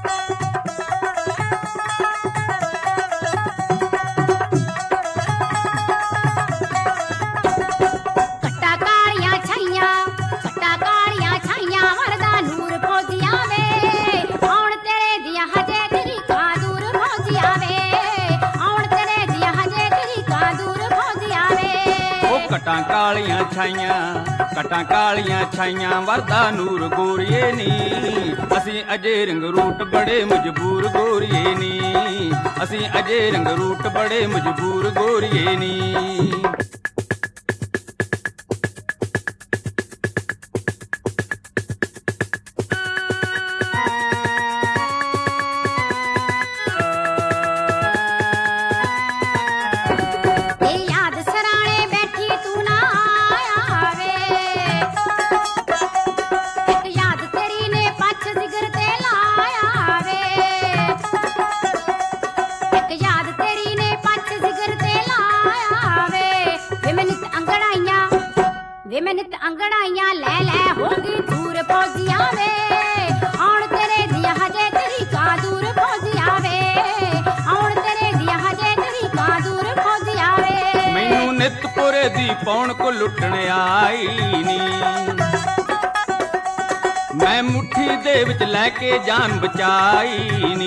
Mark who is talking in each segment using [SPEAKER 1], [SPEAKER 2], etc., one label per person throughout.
[SPEAKER 1] कटां कालियां छाइयां वरदा नूर गोरिए नी असीं अजे रंग रूट बड़े मजबूर गोरिए नी असीं अजे रंग रूट बड़े मजबूर गोरिए नी
[SPEAKER 2] नित अंगड़ाइयां ले ले होगी दूर फौजिया वे आउण तेरे दिया हजे तेरी का दूर फौजिया वे आउण तेरे दिया हजे तेरी का दूर फौजिया वे
[SPEAKER 1] मैनू नित पुरे दी पौण को लुटण आई नी मैं मुट्ठी दे विच लैके जान बचाई नी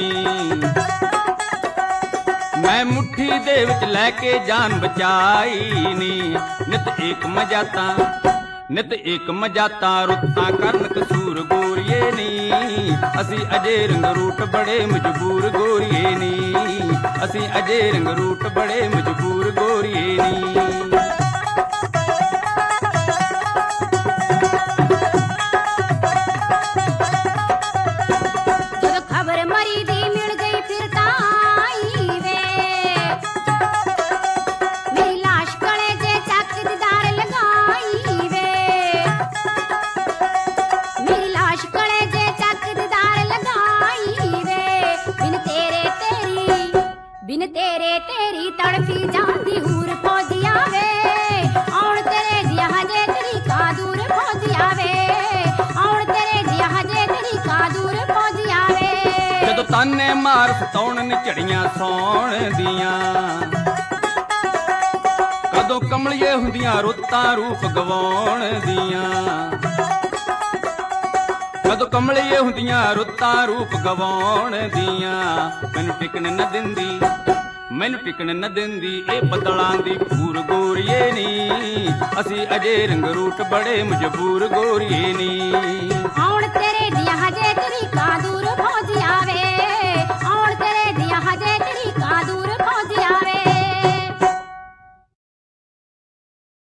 [SPEAKER 1] मैं मुट्ठी दे विच लैके जान बचाई नी नित एक मजाता रुत्ता करन कसूर गोरिए नी असी अजे रंग रूट बड़े मजबूर गोरिए नी असी अजे रंग रूट बड़े मजबूर गोरिए नी बिन तेरे तेरी तड़फी जाती हूर फौजिया वे आउण तेरे दिया हजे तेरी का दूर फौजिया वे आउण तेरे दिया हजे तेरी का दूर फौजिया वे जदों ताने मार सताउण निचड़ियां सौण दियां कदों कमलिए हुंदियां रुत्तां रूप गवाउण दियां कदों कमलिए हुंदियां रुत्तां रूप गवाउण दियां मैनू टिकण न दिंदी ए बदलां दी पूर गोरिए नी असी अजे रंग रूट बड़े मजबूर गोरिए नी